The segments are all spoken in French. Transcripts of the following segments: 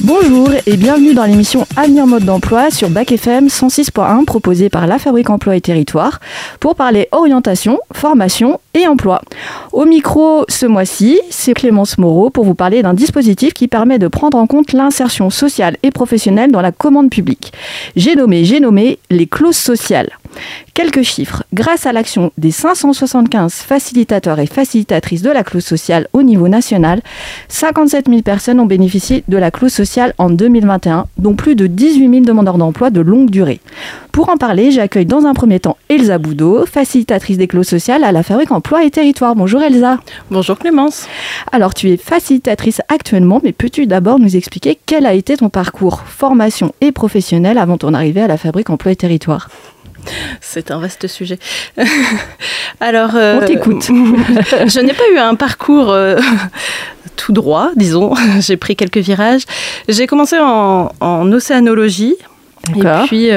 Bonjour et bienvenue dans l'émission Avenir Mode d'Emploi sur Bac FM 106.1 proposée par la Fabrique Emploi et Territoire pour parler orientation, formation et emploi. Au micro ce mois-ci, c'est Clémence Moreau pour vous parler d'un dispositif qui permet de prendre en compte l'insertion sociale et professionnelle dans la commande publique. J'ai nommé les clauses sociales. Quelques chiffres. Grâce à l'action des 575 facilitateurs et facilitatrices de la clause sociale au niveau national, 57 000 personnes ont bénéficié de la clause sociale en 2021, dont plus de 18 000 demandeurs d'emploi de longue durée. Pour en parler, j'accueille dans un premier temps Elsa Boudot, facilitatrice des clauses sociales à la Fabrique Emploi et Territoire. Bonjour Elsa. Bonjour Clémence. Alors tu es facilitatrice actuellement, mais peux-tu d'abord nous expliquer quel a été ton parcours formation et professionnel avant ton arrivée à la Fabrique Emploi et Territoire ? C'est un vaste sujet. Alors, on t'écoute. Je n'ai pas eu un parcours tout droit, disons. J'ai pris quelques virages. J'ai commencé en océanologie. D'accord. Et puis,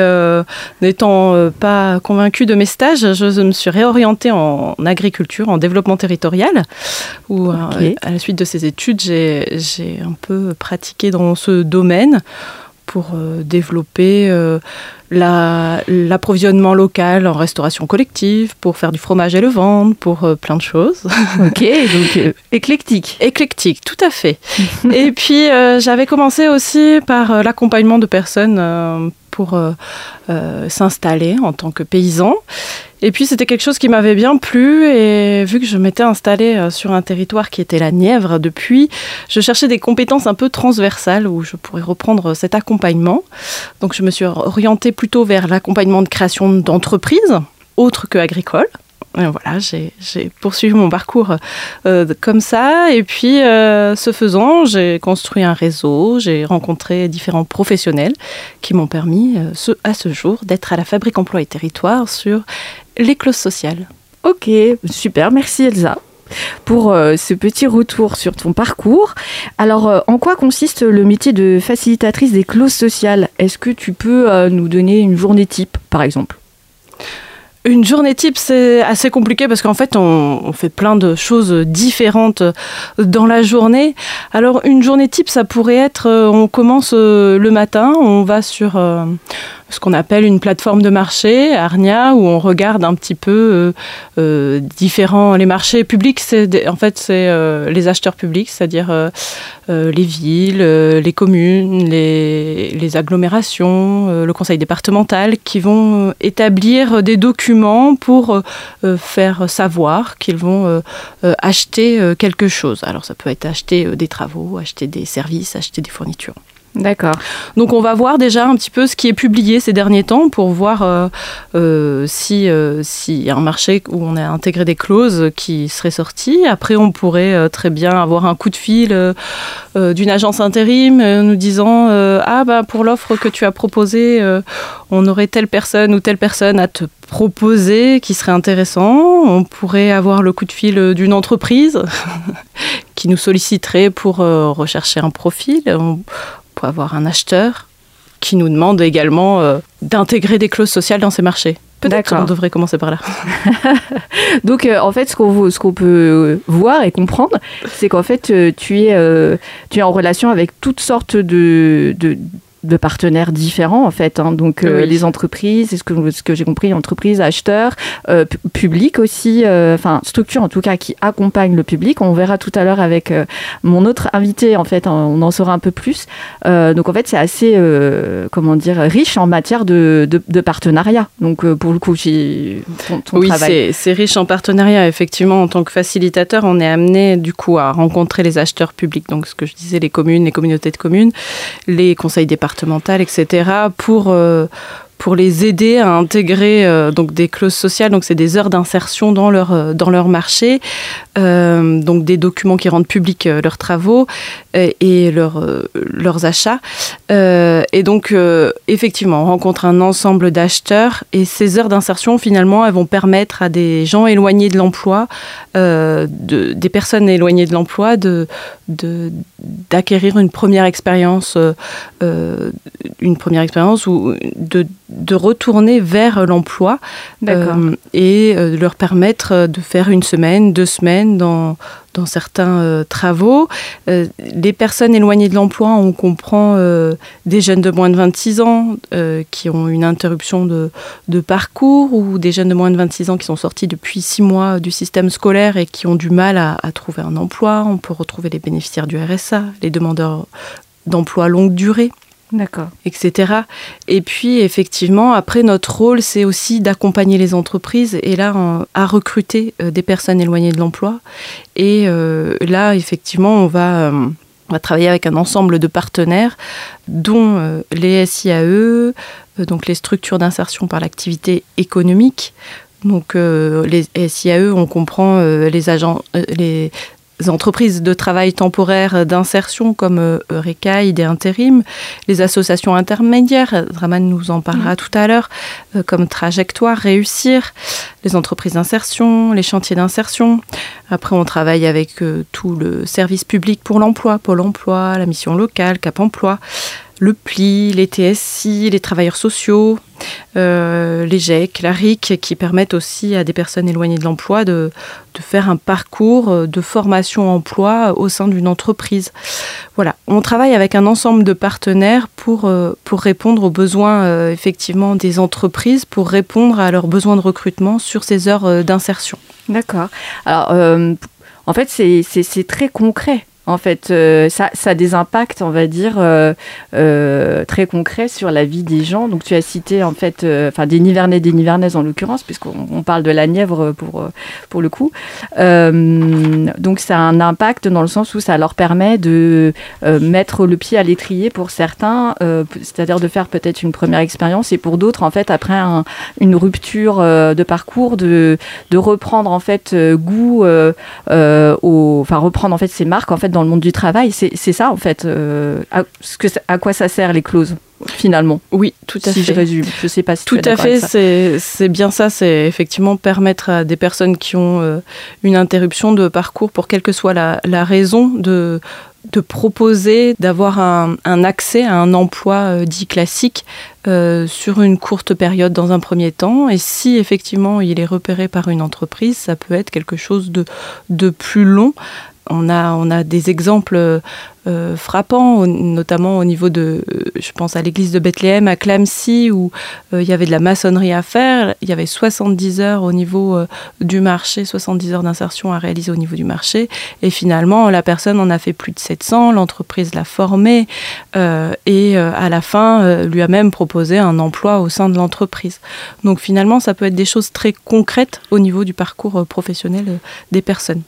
n'étant pas convaincue de mes stages, je me suis réorientée en agriculture, en développement territorial, où à la suite de ces études, j'ai un peu pratiqué dans ce domaine pour développer l'approvisionnement local en restauration collective, pour faire du fromage et le vendre, pour plein de choses. Ok, donc éclectique. Éclectique, tout à fait. Et puis, j'avais commencé aussi par l'accompagnement de personnes pour s'installer en tant que paysan. Et puis, c'était quelque chose qui m'avait bien plu. Et vu que je m'étais installée sur un territoire qui était la Nièvre depuis, je cherchais des compétences un peu transversales où je pourrais reprendre cet accompagnement. Donc, je me suis orientée plutôt vers l'accompagnement de création d'entreprises, autres que agricoles. Et voilà, j'ai poursuivi mon parcours comme ça. Et puis, ce faisant, j'ai construit un réseau, j'ai rencontré différents professionnels qui m'ont permis, à ce jour, d'être à la Fabrique Emploi et Territoire sur les clauses sociales. Ok, super, merci Elsa pour ce petit retour sur ton parcours. Alors, en quoi consiste le métier de facilitatrice des clauses sociales ? Est-ce que tu peux nous donner une journée type, par exemple ? Une journée type, c'est assez compliqué parce qu'en fait, on fait plein de choses différentes dans la journée. Alors, une journée type, ça pourrait être, on commence le matin, on va sur ce qu'on appelle une plateforme de marché, Arnia, où on regarde un petit peu les marchés publics. C'est les acheteurs publics, c'est-à-dire les villes, les communes, les agglomérations, le conseil départemental, qui vont établir des documents pour faire savoir qu'ils vont acheter quelque chose. Alors ça peut être acheter des travaux, acheter des services, acheter des fournitures. D'accord. Donc on va voir déjà un petit peu ce qui est publié ces derniers temps pour voir s'il y a un marché où on a intégré des clauses qui seraient sorties. Après on pourrait très bien avoir un coup de fil d'une agence intérim nous disant pour l'offre que tu as proposée, on aurait telle personne ou telle personne à te proposer qui serait intéressant. On pourrait avoir le coup de fil d'une entreprise qui nous solliciterait pour rechercher un profil. On peut avoir un acheteur qui nous demande également d'intégrer des clauses sociales dans ses marchés. Peut-être qu'on devrait commencer par là. Donc, en fait, ce qu'on peut voir et comprendre, c'est qu'en fait, tu es en relation avec toutes sortes de partenaires différents, en fait. Hein. Donc, oui. Les entreprises, ce que j'ai compris, entreprises, acheteurs, public aussi, structures en tout cas qui accompagnent le public. On verra tout à l'heure avec mon autre invité, en fait, on en saura un peu plus. Donc, en fait, c'est assez, riche en matière de partenariat. Donc, pour le coup, ton travail. Oui, c'est riche en partenariat. Effectivement, en tant que facilitateur, on est amené, du coup, à rencontrer les acheteurs publics. Donc, ce que je disais, les communes, les communautés de communes, les conseils départementaux, etc., pour les aider à intégrer donc des clauses sociales. Donc, c'est des heures d'insertion dans leur marché, donc des documents qui rendent publics leurs travaux et leurs achats. Et donc, effectivement, on rencontre un ensemble d'acheteurs et ces heures d'insertion, finalement, elles vont permettre à des gens éloignés de l'emploi, des personnes éloignées de l'emploi, d'acquérir une première expérience ou de retourner vers l'emploi et leur permettre de faire 1 semaine, 2 semaines dans certains travaux. Les personnes éloignées de l'emploi, on comprend des jeunes de moins de 26 ans qui ont une interruption de parcours, ou des jeunes de moins de 26 ans qui sont sortis depuis 6 mois du système scolaire et qui ont du mal à trouver un emploi. On peut retrouver les bénéficiaires du RSA, les demandeurs d'emploi longue durée. D'accord. Etc. Et puis, effectivement, après, notre rôle, c'est aussi d'accompagner les entreprises et là, à recruter des personnes éloignées de l'emploi. Et là, effectivement, on va travailler avec un ensemble de partenaires, dont les SIAE, donc les structures d'insertion par l'activité économique. Donc, les SIAE, on comprend les agents... les entreprises de travail temporaire d'insertion comme Eureka, Idée Intérim, les associations intermédiaires, Draman nous en parlera tout à l'heure, comme Trajectoire, Réussir, les entreprises d'insertion, les chantiers d'insertion. Après, on travaille avec tout le service public pour l'emploi, Pôle emploi, la mission locale, Cap emploi, le PLI, les TSI, les travailleurs sociaux, les GEC, la RIC, qui permettent aussi à des personnes éloignées de l'emploi de faire un parcours de formation-emploi au sein d'une entreprise. Voilà, on travaille avec un ensemble de partenaires pour répondre aux besoins effectivement des entreprises, pour répondre à leurs besoins de recrutement sur ces heures d'insertion. D'accord. Alors, en fait, c'est très concret. En fait, ça a des impacts, on va dire, très concrets sur la vie des gens. Donc, tu as cité, en fait, des Nivernais, des Nivernaises en l'occurrence, puisqu'on parle de la Nièvre pour le coup. Donc, ça a un impact dans le sens où ça leur permet de mettre le pied à l'étrier pour certains, c'est-à-dire de faire peut-être une première expérience, et pour d'autres, en fait, après une rupture de parcours, de reprendre, en fait, goût reprendre, en fait, ses marques, en fait, dans le monde du travail. C'est ça, en fait, à quoi ça sert les clauses, finalement. Oui, tout à fait. Si je résume, je ne sais pas si tout tu es à fait, c'est bien ça. C'est effectivement permettre à des personnes qui ont une interruption de parcours, pour quelle que soit la raison, de proposer d'avoir un accès à un emploi dit classique sur une courte période dans un premier temps. Et si effectivement il est repéré par une entreprise, ça peut être quelque chose de plus long. On a des exemples frappants, notamment au niveau je pense à l'église de Bethléem, à Clamecy, où il y avait de la maçonnerie à faire. Il y avait 70 heures au niveau du marché, 70 heures d'insertion à réaliser au niveau du marché. Et finalement, la personne en a fait plus de 700, l'entreprise l'a formée et à la fin, lui a même proposé un emploi au sein de l'entreprise. Donc finalement, ça peut être des choses très concrètes au niveau du parcours professionnel des personnes.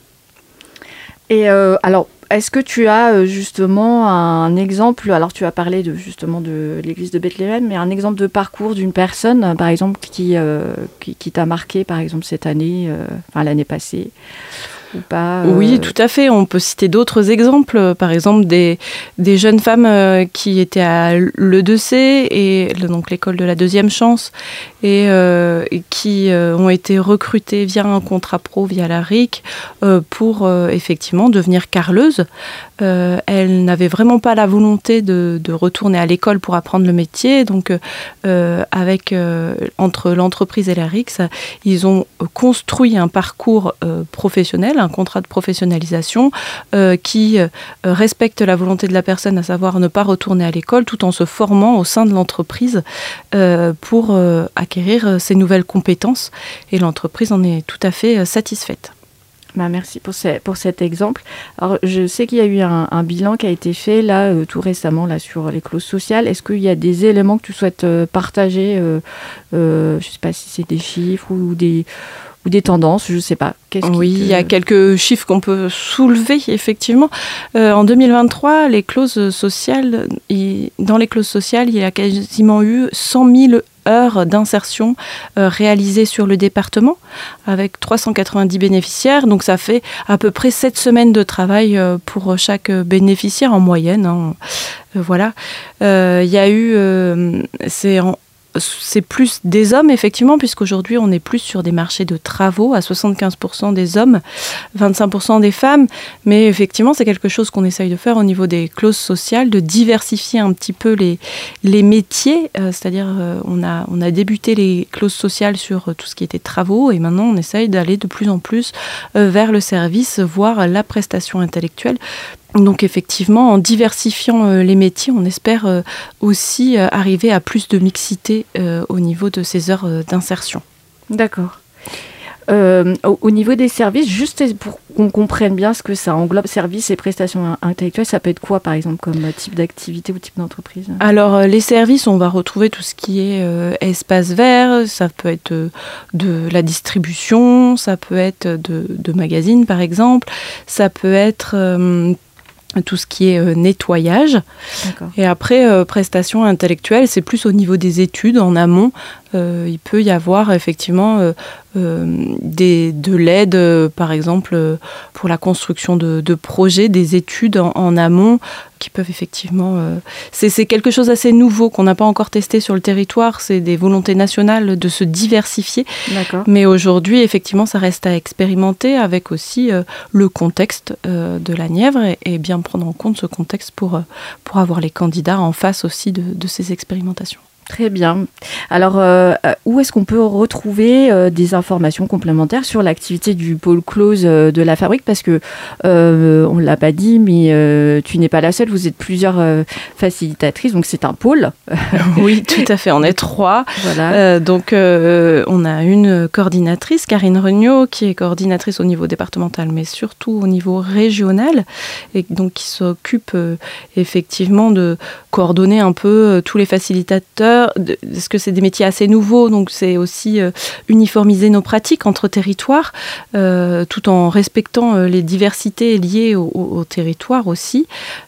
Et alors, est-ce que tu as justement un exemple, alors tu as parlé justement de l'église de Bethléem, mais un exemple de parcours d'une personne, par exemple, qui t'a marqué, par exemple, cette année, l'année passée, ou pas Oui, tout à fait. On peut citer d'autres exemples. Par exemple, des jeunes femmes qui étaient à l'E2C, donc l'école de la deuxième chance, et qui ont été recrutées via un contrat pro, via la RIC, pour effectivement devenir carreleuses. Elles n'avaient vraiment pas la volonté de retourner à l'école pour apprendre le métier. Donc, entre l'entreprise et la RIC, ils ont construit un parcours professionnel, un contrat de professionnalisation qui respecte la volonté de la personne, à savoir ne pas retourner à l'école, tout en se formant au sein de l'entreprise pour acquérir ces nouvelles compétences. Et l'entreprise en est tout à fait satisfaite. Merci pour cet exemple. Alors, je sais qu'il y a eu un bilan qui a été fait là tout récemment là, sur les clauses sociales. Est-ce qu'il y a des éléments que tu souhaites partager je ne sais pas si c'est des chiffres ou des tendances, je ne sais pas. Il y a quelques chiffres qu'on peut soulever, effectivement. En 2023, les clauses sociales, dans les clauses sociales, il y a quasiment eu 100 000 heures d'insertion réalisées sur le département, avec 390 bénéficiaires. Donc ça fait à peu près 7 semaines de travail pour chaque bénéficiaire en moyenne. Voilà. Il y a eu, c'est plus des hommes, effectivement, puisqu'aujourd'hui, on est plus sur des marchés de travaux, à 75% des hommes, 25% des femmes. Mais effectivement, c'est quelque chose qu'on essaye de faire au niveau des clauses sociales, de diversifier un petit peu les métiers. C'est-à-dire, on a débuté les clauses sociales sur tout ce qui était travaux, et maintenant, on essaye d'aller de plus en plus vers le service, voire la prestation intellectuelle. Donc effectivement, en diversifiant les métiers, on espère aussi arriver à plus de mixité au niveau de ces heures d'insertion. D'accord. Au niveau des services, juste pour qu'on comprenne bien ce que ça englobe, services et prestations intellectuelles, ça peut être quoi par exemple comme type d'activité ou type d'entreprise ? Alors les services, on va retrouver tout ce qui est espace vert, ça peut être de la distribution, ça peut être de magazines par exemple, ça peut être tout ce qui est nettoyage. D'accord. Et après, prestations intellectuelles, c'est plus au niveau des études en amont. Il peut y avoir effectivement de l'aide, par exemple, pour la construction de projets, des études en amont qui peuvent effectivement... C'est quelque chose d'assez nouveau qu'on n'a pas encore testé sur le territoire. C'est des volontés nationales de se diversifier. D'accord. Mais aujourd'hui, effectivement, ça reste à expérimenter avec aussi le contexte de la Nièvre et bien prendre en compte ce contexte pour avoir les candidats en face aussi de ces expérimentations. Très bien. Alors, où est-ce qu'on peut retrouver des informations complémentaires sur l'activité du pôle close de la fabrique ? Parce que, on ne l'a pas dit, mais tu n'es pas la seule, vous êtes plusieurs facilitatrices, donc c'est un pôle. Oui, tout à fait, on est 3. Voilà. Donc, on a une coordinatrice, Karine Regnault, qui est coordinatrice au niveau départemental, mais surtout au niveau régional, et donc qui s'occupe effectivement de coordonner un peu tous les facilitateurs, parce que c'est des métiers assez nouveaux, donc c'est aussi uniformiser nos pratiques entre territoires, tout en respectant les diversités liées au territoire aussi.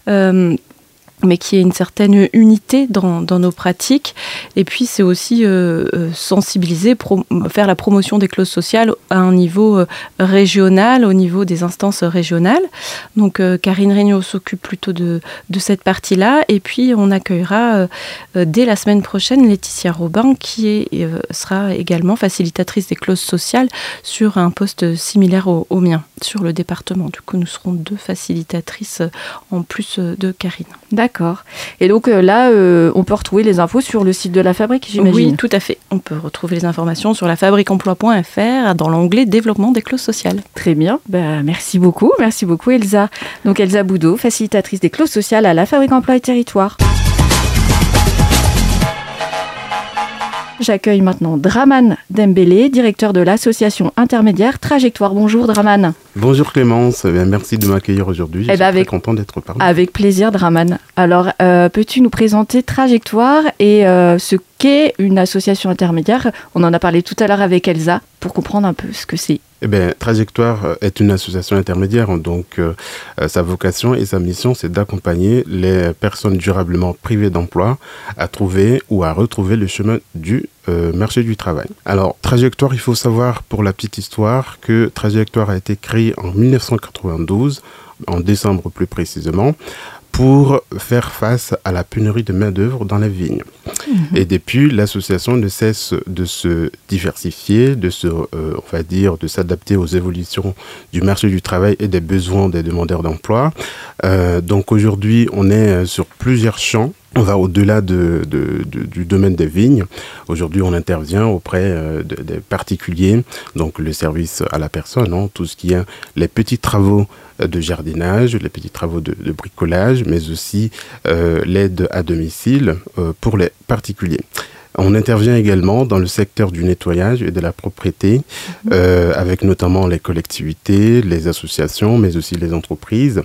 Mais qui ait une certaine unité dans nos pratiques. Et puis, c'est aussi sensibiliser, faire la promotion des clauses sociales à un niveau régional, au niveau des instances régionales. Donc, Karine Regnault s'occupe plutôt de cette partie-là. Et puis, on accueillera dès la semaine prochaine Laetitia Robin, qui sera également facilitatrice des clauses sociales sur un poste similaire au mien, sur le département. Du coup, nous serons 2 facilitatrices en plus de Karine. D'accord. Et donc là, on peut retrouver les infos sur le site de la Fabrique, j'imagine ? Oui, tout à fait. On peut retrouver les informations sur lafabriqueemploi.fr dans l'onglet Développement des clauses sociales. Très bien. Merci beaucoup Elsa. Donc Elsa Boudot, facilitatrice des clauses sociales à la Fabrique Emploi et Territoire. J'accueille maintenant Draman Dembélé, directeur de l'association intermédiaire Trajectoire. Bonjour Draman. Bonjour Clémence, merci de m'accueillir aujourd'hui. Je suis très content d'être parmi vous. Avec plaisir Draman. Alors, peux-tu nous présenter Trajectoire et ce qu'est une association intermédiaire ? On en a parlé tout à l'heure avec Elsa pour comprendre un peu ce que c'est. Trajectoire est une association intermédiaire, donc sa vocation et sa mission, c'est d'accompagner les personnes durablement privées d'emploi à trouver ou à retrouver le chemin du marché du travail. Alors, Trajectoire, il faut savoir pour la petite histoire que Trajectoire a été créée en 1992, en décembre plus précisément, pour faire face à la pénurie de main-d'œuvre dans les vignes. Et depuis, l'association ne cesse de se diversifier, de s'adapter aux évolutions du marché du travail et des besoins des demandeurs d'emploi. Donc aujourd'hui, on est sur plusieurs champs. On va au-delà du domaine des vignes. Aujourd'hui, on intervient auprès des particuliers, donc le service à la personne, tout ce qui est les petits travaux de jardinage, les petits travaux de bricolage, mais aussi l'aide à domicile pour les particuliers. On intervient également dans le secteur du nettoyage et de la propreté, avec notamment les collectivités, les associations, mais aussi les entreprises,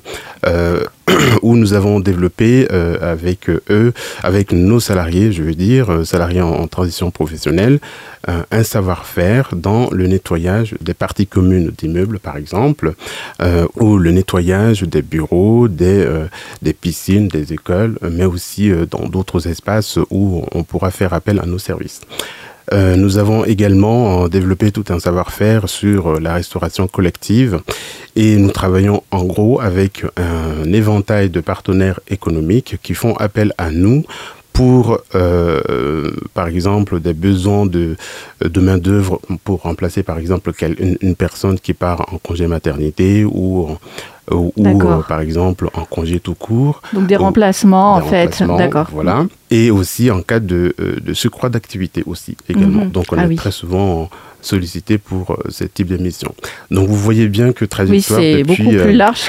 où nous avons développé avec nos salariés, salariés en transition professionnelle, un savoir-faire dans le nettoyage des parties communes d'immeubles, par exemple, ou le nettoyage des bureaux, des piscines, des écoles, mais aussi dans d'autres espaces où on pourra faire appel à nos services. Nous avons également développé tout un savoir-faire sur la restauration collective et nous travaillons en gros avec un éventail de partenaires économiques qui font appel à nous pour, par exemple, des besoins de main-d'œuvre pour remplacer, par exemple, une personne qui part en congé maternité ou par exemple, en congé tout court. Donc des remplacements, en fait. D'accord. Voilà. Et aussi en cas de surcroît d'activité aussi, également. Donc, on est très souvent sollicité pour ce type d'émission. Donc, vous voyez bien que Trajectoire... Oui, c'est beaucoup plus large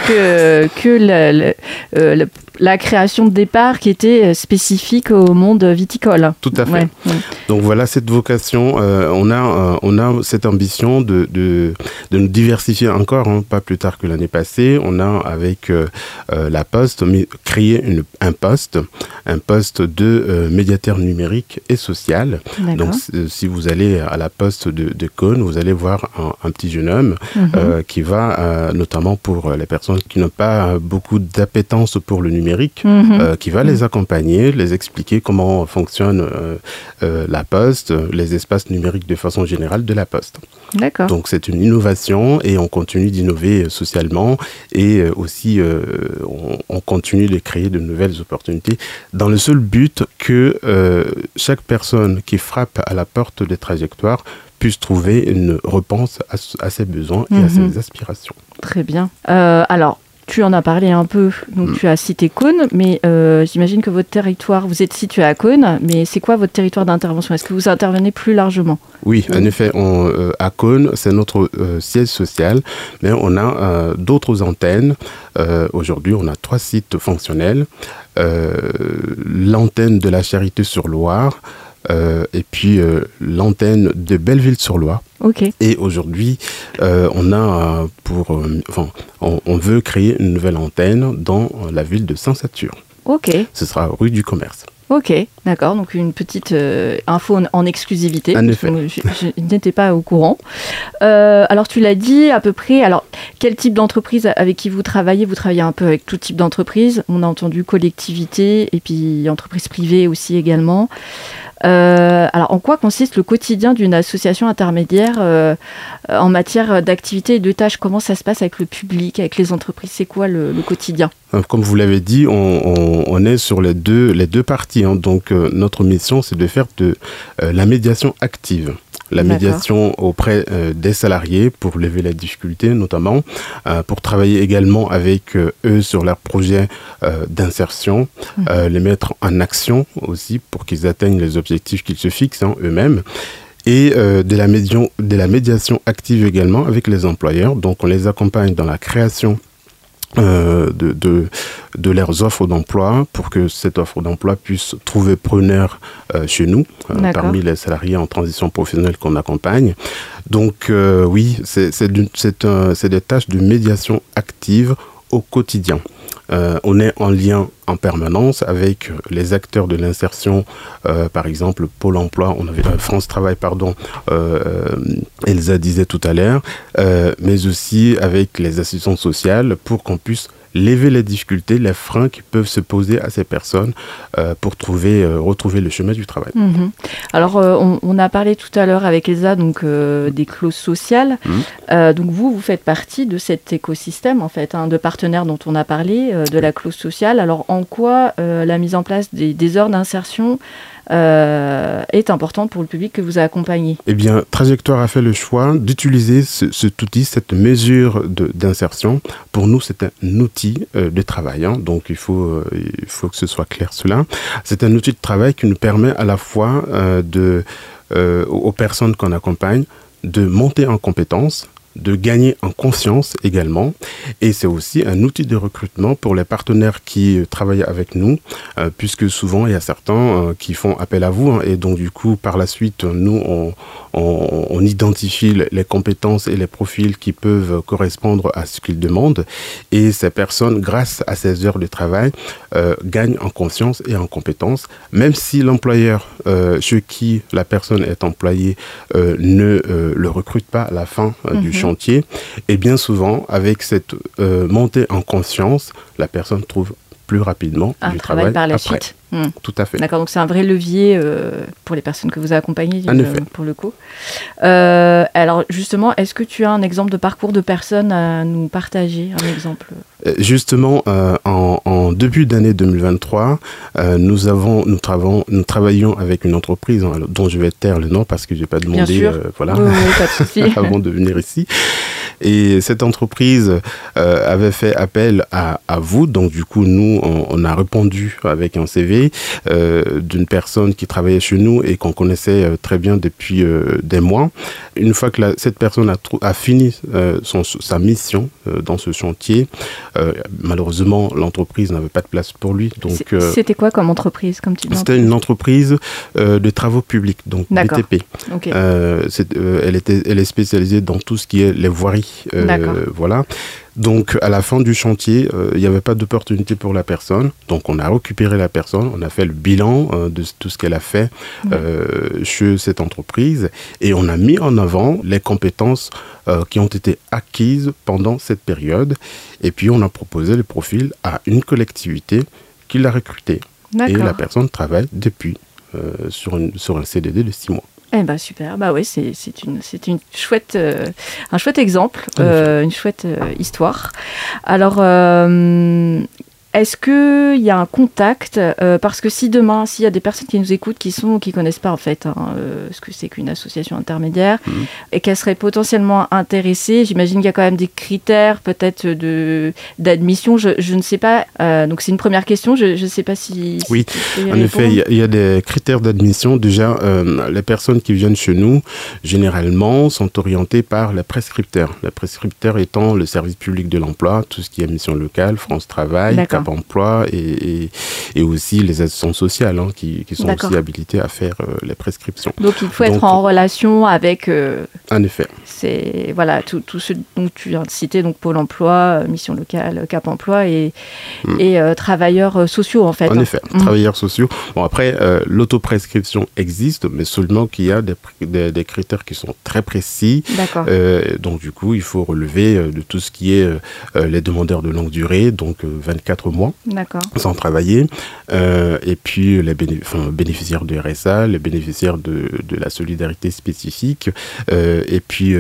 que la création de départ qui était spécifique au monde viticole. Tout à fait. Donc, voilà cette vocation. On a cette ambition de nous diversifier encore, pas plus tard que l'année passée. On a, avec la Poste, créé un poste de médiateur numérique et social. Donc, si vous allez à la Poste de Cône, vous allez voir un petit jeune homme qui va, notamment pour les personnes qui n'ont pas beaucoup d'appétence pour le numérique, qui va les accompagner, les expliquer comment fonctionne la Poste, les espaces numériques de façon générale de la Poste. D'accord. Donc, c'est une innovation et on continue d'innover socialement et aussi on continue de créer de nouvelles opportunités dans le seul but que chaque personne qui frappe à la porte des Trajectoires puisse trouver une réponse à ses besoins et à ses aspirations. Très bien. Alors, tu en as parlé un peu, donc tu as cité Cône, mais j'imagine que votre territoire, vous êtes situé à Cône, mais c'est quoi votre territoire d'intervention? Est-ce que vous intervenez plus largement? Oui, en effet, à Cône, c'est notre siège social, mais on a d'autres antennes. Aujourd'hui, on a 3 sites fonctionnels. L'antenne de la Charité-sur-Loire, et puis l'antenne de Belleville-sur-Loire. Okay. Et aujourd'hui, on veut créer une nouvelle antenne dans la ville de Saint-Satur. Ok. Ce sera rue du Commerce. Ok, d'accord. Donc une petite info en exclusivité. En effet. Je n'étais pas au courant. Alors tu l'as dit à peu près. Alors quel type d'entreprise avec qui vous travaillez? Vous travaillez un peu avec tout type d'entreprise. On a entendu collectivité et puis entreprise privée aussi également. Alors, en quoi consiste le quotidien d'une association intermédiaire en matière d'activité et de tâches? Comment ça se passe avec le public, avec les entreprises? C'est quoi le quotidien? Comme vous l'avez dit, on est sur les deux parties. Donc, notre mission, c'est de faire de la médiation active. La médiation auprès des salariés pour lever les difficultés notamment, pour travailler également avec eux sur leurs projets d'insertion, les mettre en action aussi pour qu'ils atteignent les objectifs qu'ils se fixent eux-mêmes. Et de la médiation active également avec les employeurs. Donc on les accompagne dans la création de leurs offres d'emploi pour que cette offre d'emploi puisse trouver preneur chez nous, parmi les salariés en transition professionnelle qu'on accompagne. Donc oui, c'est des tâches de médiation active au quotidien. On est en lien en permanence avec les acteurs de l'insertion, par exemple Pôle emploi, on avait France Travail, Elsa disait tout à l'heure, mais aussi avec les assistants sociales pour qu'on puisse lever les difficultés, les freins qui peuvent se poser à ces personnes pour retrouver le chemin du travail. Alors, on a parlé tout à l'heure avec Elsa donc, des clauses sociales. Donc, vous faites partie de cet écosystème, en fait, de partenaires dont on a parlé, de la clause sociale. Alors, en quoi la mise en place des heures d'insertion est importante pour le public que vous accompagnez? Eh bien, Trajectoire a fait le choix d'utiliser cet outil, cette mesure d'insertion. Pour nous, c'est un outil de travail. Donc, il faut que ce soit clair cela. C'est un outil de travail qui nous permet à la fois aux personnes qu'on accompagne de monter en compétences, de gagner en confiance également. Et c'est aussi un outil de recrutement pour les partenaires qui travaillent avec nous, puisque souvent, il y a certains qui font appel à vous. Et donc, du coup, par la suite, nous, on identifie les compétences et les profils qui peuvent correspondre à ce qu'ils demandent. Et ces personnes, grâce à ces heures de travail, gagnent en confiance et en compétences, même si l'employeur chez qui la personne est employée ne le recrute pas à la fin du chantier. Et bien souvent, avec cette montée en confiance, la personne trouve plus rapidement un du travail par la après. suite. Tout à fait. D'accord, donc c'est un vrai levier pour les personnes que vous accompagnez, pour le coup. Alors justement, est-ce que tu as un exemple de parcours de personnes à nous partager, un exemple? Justement, en début d'année 2023, nous travaillons avec une entreprise dont je vais taire le nom parce que je n'ai pas demandé voilà. Oui, pas de souci. avant de venir ici. Et cette entreprise avait fait appel à vous. Donc, du coup, nous, on a répondu avec un CV d'une personne qui travaillait chez nous et qu'on connaissait très bien depuis des mois. Une fois que cette personne a fini sa mission dans ce chantier, malheureusement, l'entreprise n'avait pas de place pour lui. Donc, c'était quoi comme entreprise, comme tu dis? C'était une entreprise de travaux publics, donc BTP. Okay. Elle est spécialisée dans tout ce qui est les voiries. Voilà. Donc, à la fin du chantier, il n'y avait pas d'opportunité pour la personne. Donc, on a récupéré la personne, on a fait le bilan de tout ce qu'elle a fait chez cette entreprise et on a mis en avant les compétences qui ont été acquises pendant cette période. Et puis, on a proposé le profil à une collectivité qui l'a recruté. Et la personne travaille depuis sur un CDD de 6 mois. Eh ben super, bah oui, c'est une chouette, un chouette exemple, une chouette histoire. Alors, est-ce qu'il y a un contact parce que si demain, s'il y a des personnes qui nous écoutent qui connaissent pas en fait ce que c'est qu'une association intermédiaire et qu'elles seraient potentiellement intéressées, j'imagine qu'il y a quand même des critères peut-être d'admission, je ne sais pas. Donc c'est une première question, je ne sais pas si... Oui, en effet, il y a des critères d'admission. Déjà, les personnes qui viennent chez nous, généralement, sont orientées par les prescripteurs. Les prescripteurs étant le service public de l'emploi, tout ce qui est mission locale, France Travail, Cap Emploi et aussi les assistants sociales qui sont aussi habilités à faire les prescriptions. Donc il faut être en relation avec... en effet. C'est voilà, tout ce dont tu viens de citer, donc Pôle Emploi, Mission Locale, Cap Emploi et travailleurs sociaux en fait. En effet, travailleurs sociaux. Bon après, l'autoprescription existe, mais seulement qu'il y a des critères qui sont très précis. D'accord. Donc du coup, il faut relever de tout ce qui est les demandeurs de longue durée, donc 24 mois sans travailler, et puis les bénéficiaires de RSA, les bénéficiaires de la solidarité spécifique, et puis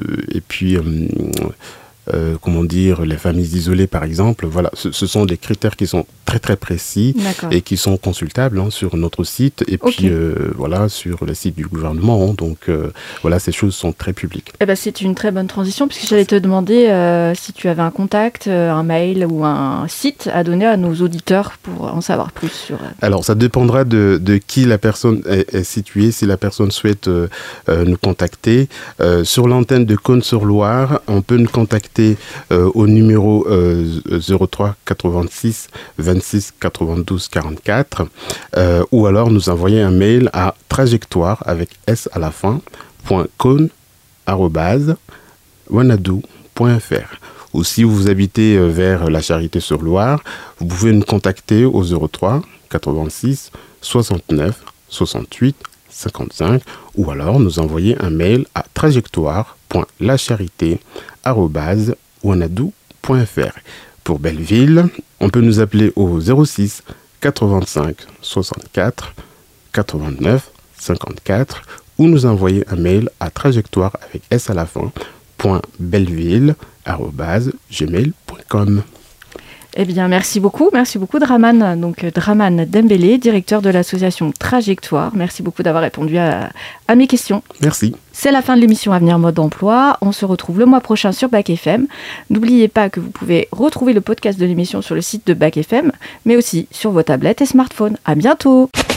les familles isolées par exemple. Voilà, ce sont des critères qui sont très très précis et qui sont consultables sur notre site et puis sur le site du gouvernement. Donc voilà, ces choses sont très publiques. Eh ben, c'est une très bonne transition puisque j'allais te demander si tu avais un contact, un mail ou un site à donner à nos auditeurs pour en savoir plus sur... Alors ça dépendra de qui la personne est située. Si la personne souhaite nous contacter sur l'antenne de Cône-sur-Loire, on peut nous contacter au numéro 03 86 26 92 44 ou alors nous envoyer un mail à trajectoire avec S à la fin .con@wanadoo.fr. Ou si vous habitez vers la Charité-sur-Loire, vous pouvez nous contacter au 03 86 69 68 55 ou alors nous envoyer un mail à trajectoire.lacharité@wanadoo.fr. Pour Belleville, on peut nous appeler au 06 85 64 89 54 ou nous envoyer un mail à trajectoire avec S à la fin .belleville@gmail.com. Eh bien, merci beaucoup Draman. Donc Draman Dembélé, directeur de l'association Trajectoire. Merci beaucoup d'avoir répondu à mes questions. Merci. C'est la fin de l'émission Avenir Mode d'Emploi. On se retrouve le mois prochain sur Bac FM. N'oubliez pas que vous pouvez retrouver le podcast de l'émission sur le site de Bac FM, mais aussi sur vos tablettes et smartphones. À bientôt.